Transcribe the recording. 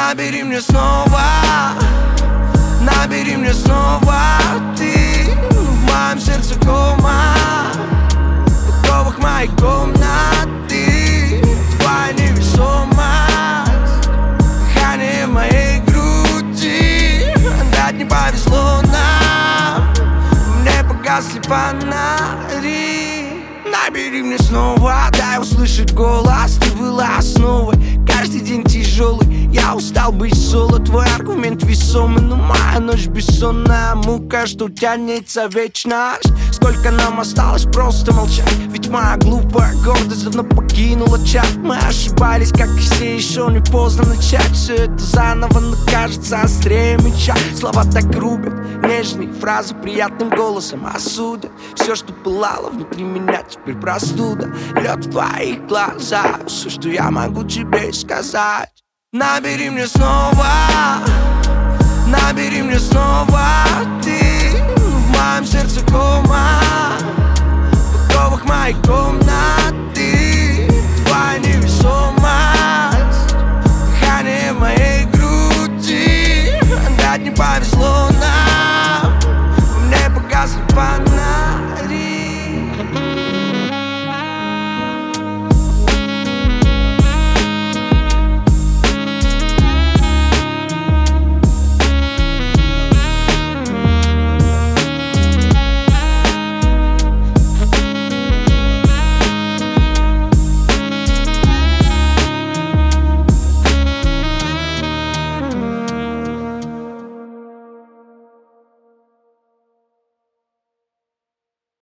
Набери мне снова, набери мне снова. Ты в моем сердце кома, в моей комнаты. Твоя невесомость, дыхание в моей груди. Опять не повезло нам, мне погасли фонари. Набери мне снова, дай услышать голос. Ты была основой, каждый день тяжелый. Я устал быть соло, твой аргумент весомый. Но моя ночь бессонная мука, что тянется вечность. Сколько нам осталось просто молчать, ведь моя глупая гордость давно покинула чат. Мы ошибались, как и все, еще не поздно начать все это заново, но кажется острее меча. Слова так рубят, нежные фразы приятным голосом осудят. Все, что пылало внутри меня, теперь простуда. Лед в твоих глазах, все, что я могу тебе сказать. Набери мне снова, набери мне снова. Ты в моем сердце кома, в оковах моей комнаты. Твоя невесомость, дыхание в моей груди. Опять не повезло